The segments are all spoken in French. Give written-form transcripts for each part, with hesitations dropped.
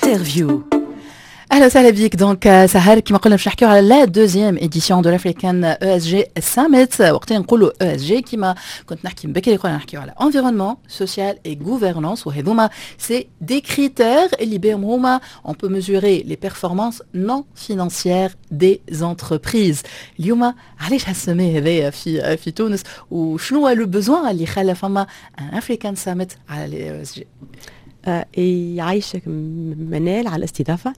Interview. اهلا وسهلا بيك. دونك سهر كما قلنا باش نحكيو على لا دوزيام اديسيون دو لافريكان او اس جي ساميت. وقتها نقولوا او اس جي كما كنت نحكي من بكري قلنا نحكيو على انفيرونمون سوسيال اي غوفرنانس، وهذوما سي دي كريتير اللي بهم هما اون بو ميزوري لي بيرفورمانس نون فينانسيير دي زونتربريز. اليوم علاش هالسمي هذايا في تونس، وشنو هو لو بوزوان اللي خلى فما ان افريكان ساميت على لي او اس جي؟ يعيشك منال على الاستضافة.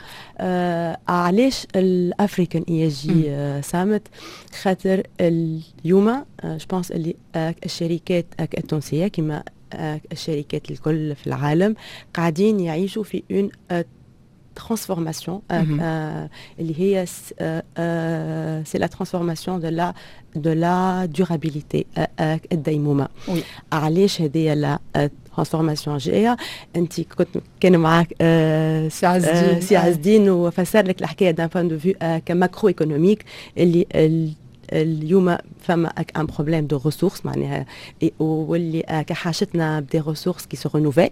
علاش الافريكان اي جي سامت؟ خاطر اليوم جبونس اللي الشركات التونسية كما الشركات الكل في العالم قاعدين يعيشوا في اون transformation اللي هي c'est la transformation de la durabilité الديمومة. علاش هذه لا transformation جايه؟ انت كان معك سي عزدين وفسر لك الحكايه دان بوين دو فيو كماكرو ايكونوميك اللي اليوم فما ان بروبليم دو ريسورس معناها، واللي كحاجتنا بدي ريسورس كي سو رينوفيل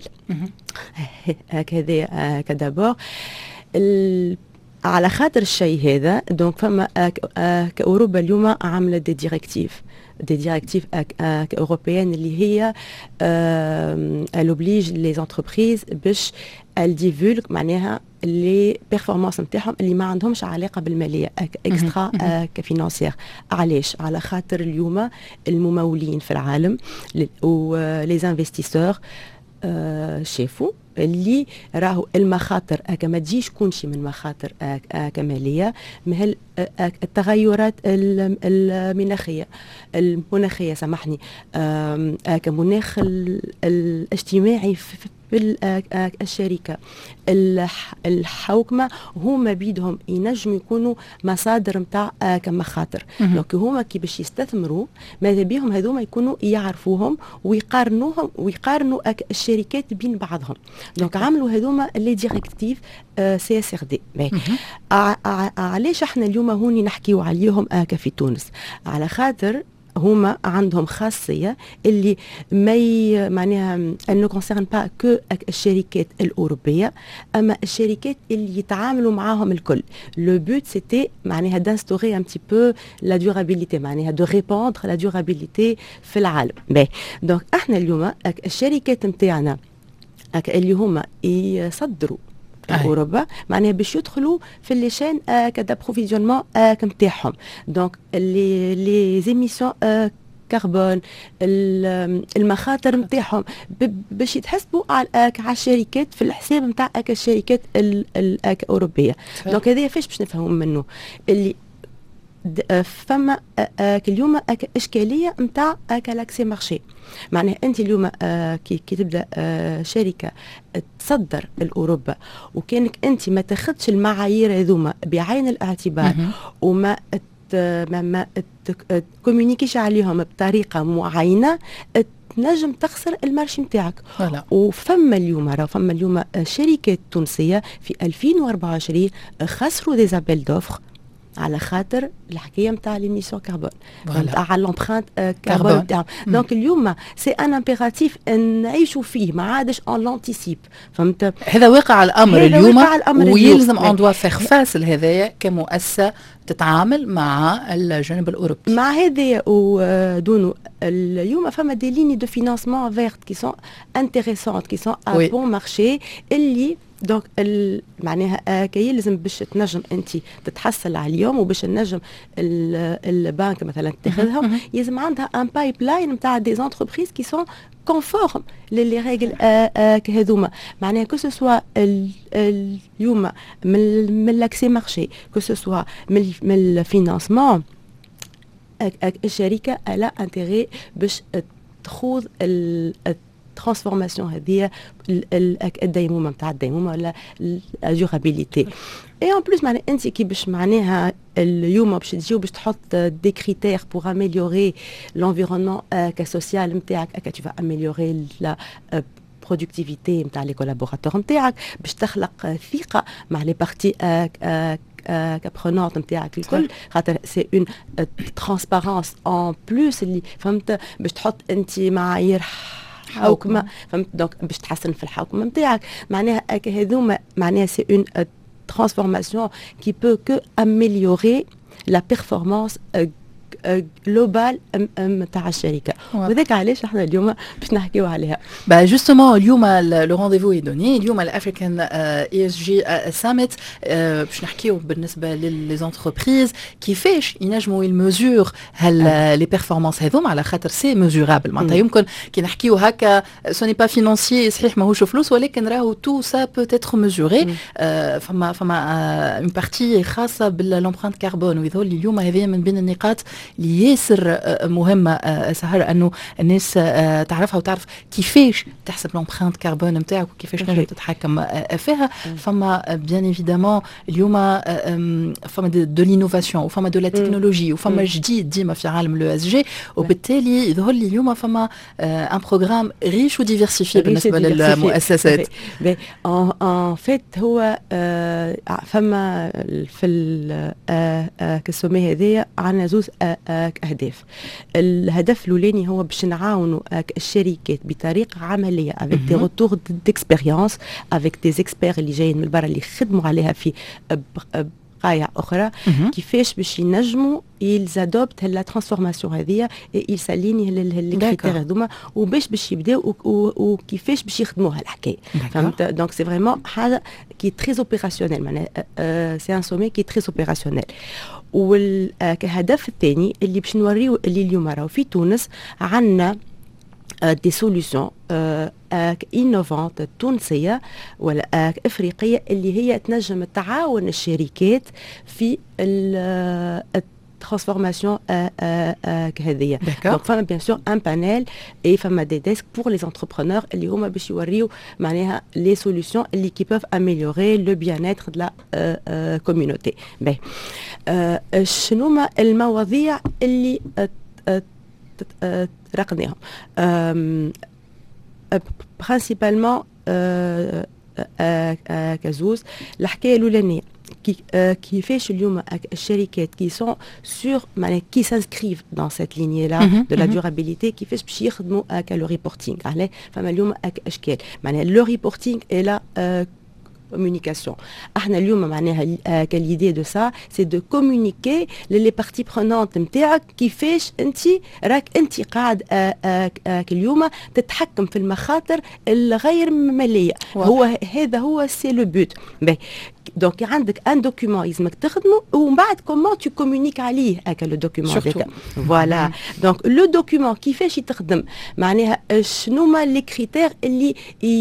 هكذا كدابور. على خاطر الشيء هذا دونك فما كأوروبا اليوم عامله دي ديريكتيف اوروبيان اللي هي الوبليج لي زونتربريز باش الديفولك معناها لي بيرفورمانس نتاعهم اللي ما عندهمش علاقه بالماليه اكسترا كفينانسيير. علاش؟ على خاطر اليوم الممولين في العالم ولي انفستيسور شافوا اللي راهو المخاطر ما تجيش كلشي من مخاطر كماليه، مهل التغيرات المناخيه سامحني كمناخ الاجتماعي في الشركه الحوكمه هما بيدهم ينجم يكونوا مصادر نتاع كمخاطر. دونك هما كي باش يستثمروا ماذا بيهم هذوما يكونوا يعرفوهم ويقارنوا الشركات بين بعضهم. دونك عملوا هذوما لي ديريكتيف سي اس ار دي. علاش احنا اليوم هوني نحكيو عليهم في تونس؟ على خاطر هما عندهم خاصيه اللي ما معناها انه كونسيرن با كو الشركات الاوروبيه، اما الشركات اللي يتعاملوا معاهم الكل. لو بوت سيتي معناها دانستوري ان بتي بو لا دورابيليتي، معناها دو ريبوندر لا دورابيليتي في العالم. دونك احنا اليوم الشركات نتاعنا اللي هما يصدروا في اوروبا معناها باش يدخلوا في لي شين كدابروفيزيونمون نتاعهم. دونك لي زيميسيون كربون المخاطر نتاعهم باش يتحسبوا على الشركات في الحساب نتاع الشركات الاوروبيه. دونك هذا فاش باش نفهموا منه اللي فما اليوم اشكاليه نتاع لاكسي مارشي. معناها انت اليوم كي تبدا شركه تصدر لاوروبا وكانك انت ما تاخذش المعايير هذوما بعين الاعتبار وما ما تكومونيكيش عليهم بطريقه معينه تنجم تخسر المارشي نتاعك. وفما اليوم شركات تونسيه في 2024 خسروا دي زابيل دوفر على خاطر الحكايه نتاع ليميسيون كربون نتاع لومبرانت كربون نتاعهم. دونك اليوم سي ان امبيراتيف نعيشوا فيه، ما عادش اون لونتيسيب. فهمت؟ هذا واقع الامر اليوم، ويلزم اون دوا فيغ فاس لهذايا كمؤسسه تتعامل مع الجانب الاوروبي مع هذايا. ودونو اليوم فما دي ليني دو فينانسمون فيرت كي سون انتريسونت كي سون ا بون مارشي اللي دونك معناها كيلزم باش تنجم انت تتحصل عليهم وباش نجم البنك مثلا تاخذهم يلزم عندها ان بايب لاين نتاع دي زونتربريز كي سون كونفورم للي ريغل كهذوما. معناها كو سوا اليوم من لاكسي مارشي كو سوا من الفينانسمون الشركه الا انتيغي باش تخوض الترانسفورماسيون هذه الديمومه نتاع الديمومه ولا الدورابيليتي. اي ان بلوس معناها انت كي باش معناها اليوم باش تجيو باش تحط دي كريتير بور اميليوري لونفيرونمون كسوسيال نتاعك tu vas améliorer la productivité نتاع لي كولابوراتور نتاعك باش تخلق ثقه مع لي بارتي كابرونونت نتاعك الكل، خاطر سي اون ترانسبارونس ان بلوس اللي فهمت باش تحط انت معايير الحوكمه فهمت دونك باش تحسن في الحوكمه نتاعك معناها هذوما معناها سي اون transformation qui peut que améliorer la performance global نتاع الشركه وذاك علاش احنا اليوم باش نحكيو عليها. Bah justement اليوم le rendez-vous est donné اليوم الافريكان ESG Summit باش نحكيو بالنسبه للي انتربريز كيفاش ينجموا يمزور لي بيرفورمانس هذوما على خاطر سي ميزورابل معناتها يمكن كي نحكيو هكا سوني با فينانسيي صحيح ماهوش فلوس ولكن راهو تو سا بو اتر ميزوري فما اون بارتي خاصه بالامبرانت كربون ويظهر لي اليوم هذه من بين النقاط اللي ياسر مهمه سهر انه الناس تعرفها وتعرف كيفاش تحسب لامبرانت كربون نتاعك وكيفاش تنجم تتحكم فيها. فما بيان ايفيدامون اليوم فما دو لينوفاسيون وفما دو لا تكنولوجي وفما جديد ديما في عالم لو اس جي وبالتالي يظهر لي اليوم فما ان بروغرام ريش وديفيرسيفي بالنسبه للمؤسسات. ان فيت هو فما في الكسومي هذيا عندنا زوز اهداف. الهدف الاولاني هو باش نعاونوا الشركات بطريقه عمليه افيك دي روتور ديكسبيريونس افيك دي اكسبير اللي جايين من برا اللي يخدموا عليها في بقايع اخرى كيفاش باش ينجموا ils adoptent la transformation هذه ils s'alignent les critères هذوما وباش يبداو وكيفاش باش يخدموها الحكايه فهمت. دونك سي فريمون حاجه كي تري اوبيراسيونيل معناها سي ان سومي كي تري اوبيراسيونيل. والهدف الثاني اللي باش نوريو اللي اليوم راهو في تونس عندنا دي سوليوشن انوفانت تونسيه ولا افريقيه اللي هي تنجم تعاون الشركات في transformation هذية. Donc فما bien sûr un panel et فما des desks pour les entrepreneurs اللي هما باش يوريو معناها les solutions اللي qui peuvent améliorer le bien-être de la communauté. باهي شنو ما المواضيع اللي رقناهم principalement كزوز. الحكايه الاولانيه كيفاش اليوم الشركات كي سون سور معناها كي سانسكريف دون سيت ليني لا دو لا دورابيليتي كيفاش باش يخدموا لو ريبورتينغ علاه فما اليوم اشكال معناها لو ريبورتينغ اي لا communication. احنا اليوم معناها l'idée de ça c'est de communiquer les parties prenantes نتاعك كيفاش انت قاعد اليوم تتحكم في المخاطر الغير ماليه. هذا هو سي لو بوت. دونك عندك ان دوكيومون لازمك تخدمه ومن بعد كومون تو كومونيك عليه هكا لو دوكيومون هذاك فوالا. دونك لو دوكيومون كيفاش يتخدم معناها شنو ما لي كريتير اللي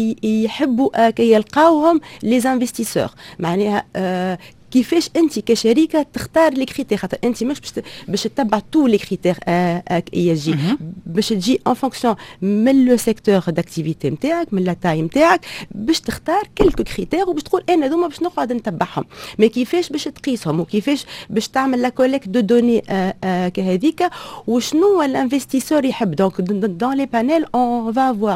يحبوا يلقاوهم لي انفستيسور معناها كيفاش انت كشركه تختار لي كريتير خاطر انت مش باش تتبع تو لي كريتير اي جي باش تجي ان فونكسيون من لو سيكتور داكتيفيتي نتاعك من لا تاي نتاعك باش تختار كلكو كريتير وباش تقول انا هذوما باش نقعد نتبعهم. مي كيفاش باش تقيسهم وكيفاش باش تعمل لا كوليكت دو دوني كهذيك وشنو الانفستيسور يحب. دونك دون لي بانيل اون فا فوار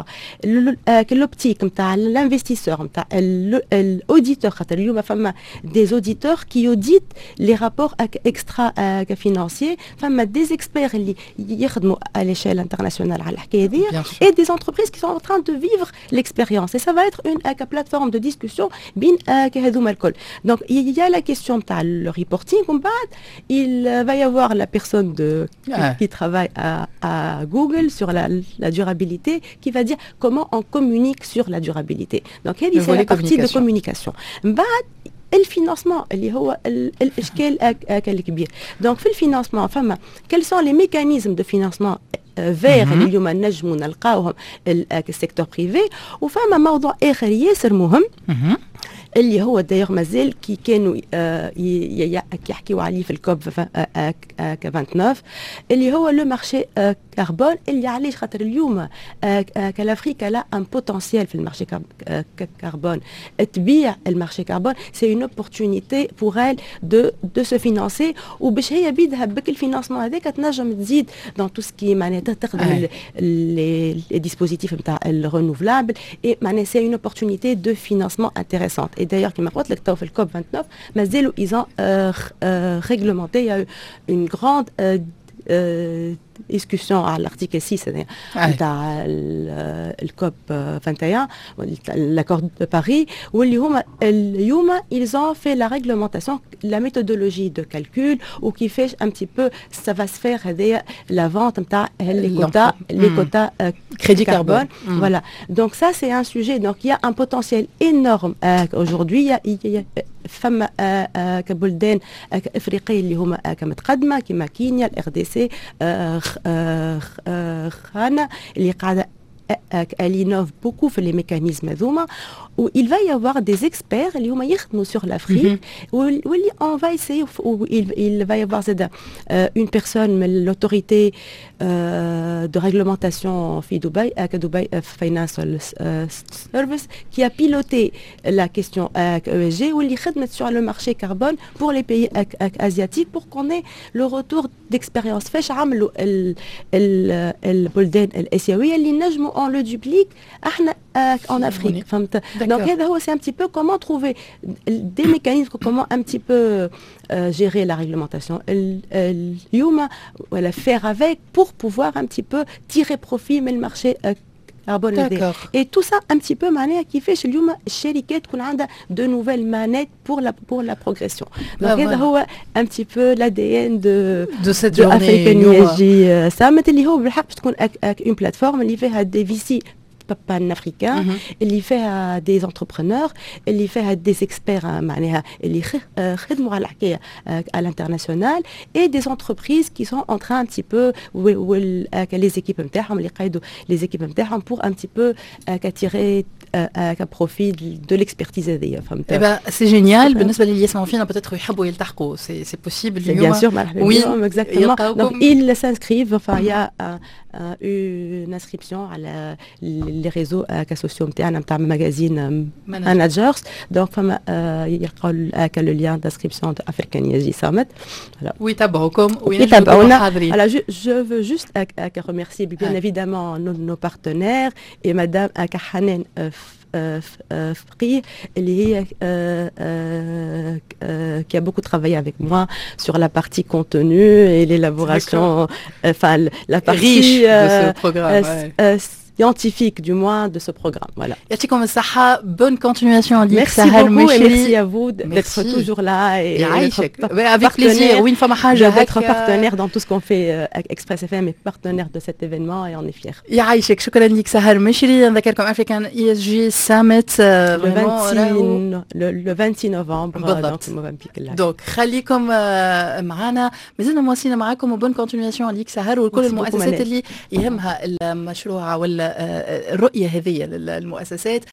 لوبتيك نتاع الانفستيسور نتاع الاوديتور خاطر اليوم فما دي اوديتور qui auditent les rapports extra-financiers, فما des experts اللي يخدموا à l'échelle internationale على الحكاية دي et des entreprises qui sont en train de vivre l'expérience. Et ça va être une plateforme de discussion بين هذوما الكل. Donc il y a la question نتاع le reporting ومن بعد il va y avoir la personne qui travaille à Google sur la durabilité qui va dire comment on communique sur la durabilité. Donc هذه c'est la partie de communication. من بعد الفينانسمون اللي هو الاشكال الكبير. دونك في الفينانسمون فما quels sont les mécanismes de financement vers اللي اليوم نجموا نلقاوهم السيكتور بريفي. وفما موضوع اخر ياسر مهم اللي هو دايوغ مازال كي كانوا يحكيوا عليه في الكوب 29 اللي هو لو مارشي كربون اللي علاش خاطر اليوم كالافريك لا ان بوتنسيال في المارشي كربون تبيع المارشي كربون سي اون اوبورتونيتي بور ال دو سو فينانسي وباش هي بيدها بك الفينانسمون هذاك تنجم تزيد دون تو سكي معناها تخدم لي ديسبوزيتيف نتاع الرينوفلابل اي معناها سي اون اوبورتونيتي دو فينانسمون انتريسونت. Et d'ailleurs, كما قلت لك تو في الكوب 29 مازالوا ils ont réglementé, il y a eu une grande discussion على l'article 6 نتاع الكوب 21 l'accord de Paris واللي هما اليوم ils ont fait la réglementation la méthodologie de calcul وكيفاش un petit peu ça va se faire هذايا la vente نتاع les quotas crédit carbone voilà donc ça c'est un sujet donc il y a un potentiel énorme aujourd'hui il y a فما كبلدان افريقيه اللي هما كمتقدمه كما كينيا الار دي سي غانا اللي قاعده elle innove beaucoup في les mécanismes هذوما où il va y avoir des experts اللي هما يخدموا sur l'Afrique واللي on va essayer où il va y avoir une personne من l'autorité de réglementation في دبي Dubai Financial Service qui a piloté la question ESG واللي خدمت sur le marché carbone pour les pays asiatiques pour qu'on ait le retour d'expérience فاش عملوا البلدان الآسيوية اللي نجموا on le duplique احنا en Afrique فهمت donc هذا هو c'est un petit peu comment trouver des mécanismes comment un petit peu gérer la réglementation اليوم ولا faire avec pour pouvoir un petit peu tirer profit من المارشي carbone et tout ça un petit peu معناها كيفاش اليوم الشركات تكون عندها de nouvelles manettes pour la progression donc هذا هو un petit peu l'ADN de cette journée African Summit اللي هو بالحق باش تكون une plateforme اللي فيها des VC pan-africains اللي فيها des entrepreneurs اللي فيها des experts معناها اللي خدموا على الحكايه à l'international et des entreprises qui sont en train un petit peu les équipes نتاعهم اللي قايدوا les équipes نتاعهم pour un petit peu tirer profit de l'expertise هذيا فهمت. Eh ben c'est génial بالنسبه للي يسمعوا فينا peut-être يحبوا يلتحقوا c'est possible bien sûr oui exactement donc ils s'inscrivent enfin il y a une inscription على les réseaux sociaux نتاعنا نتاع ماجازين managers donc فما يلقاو le lien d'inscription de African ESG Summit voilà ويتابعوكم ويتابعونا voilà je veux juste remercier bien évidemment nos partenaires et madame Hanan Fri qui a beaucoup travaillé avec moi sur la partie contenu et l'élaboration enfin la partie riche de ce programme scientifique du moins de ce programme voilà. يعطيكم الصحة bonne continuation merci beaucoup et merci à vous d'être toujours là et avec plaisir وين فما حاجة d'être partenaire dans tout ce qu'on fait Express FM et partenaire de cet événement et on est fiers. يعيشك شكرا لك سهر مشري نذكركم African ESG Summit le 26 novembre donc Mozambique donc خليكم معنا مازلنا مواصلين معاكم وبون كونتينياسيون ليك سهر وكل المؤسسات اللي يهمها المشروع ولا الرؤية هذه للمؤسسات